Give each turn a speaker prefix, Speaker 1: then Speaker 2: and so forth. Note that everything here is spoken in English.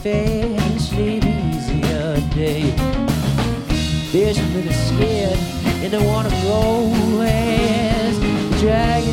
Speaker 1: face, sleep easier day. Fishing with a skin and they wanna go west, dragging